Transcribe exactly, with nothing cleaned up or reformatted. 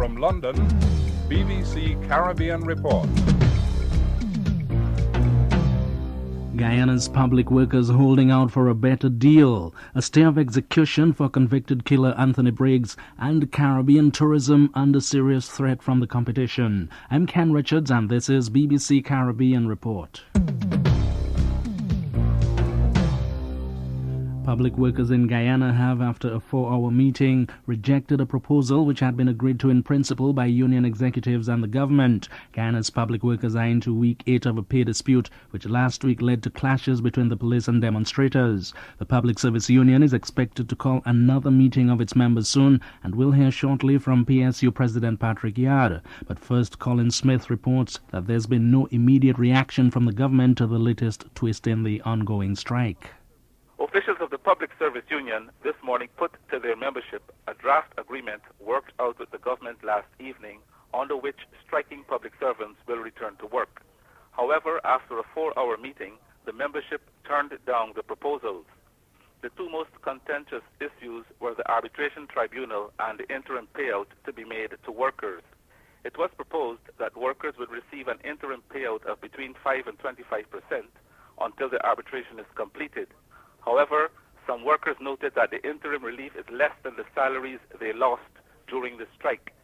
From London, B B C Caribbean Report. Guyana's public workers holding out for a better deal. A stay of execution for convicted killer Anthony Briggs and Caribbean tourism under serious threat from the competition. I'm Ken Richards and this is B B C Caribbean Report. Public workers in Guyana have, after a four-hour meeting, rejected a proposal which had been agreed to in principle by union executives and the government. Guyana's public workers are into week eight of a pay dispute, which last week led to clashes between the police and demonstrators. The Public Service Union is expected to call another meeting of its members soon, and we'll hear shortly from P S U President Patrick Yard. But first, Colin Smith reports that there's been no immediate reaction from the government to the latest twist in the ongoing strike. Officials of the Public Service Union this morning put to their membership a draft agreement worked out with the government last evening, under which striking public servants will return to work. However, after a four-hour meeting, the membership turned down the proposals. The two most contentious issues were the arbitration tribunal and the interim payout to be made to workers. It was proposed that workers would receive an interim payout of between five and twenty-five percent until the arbitration is completed. However, some workers noted that the interim relief is less than the salaries they lost during the strike.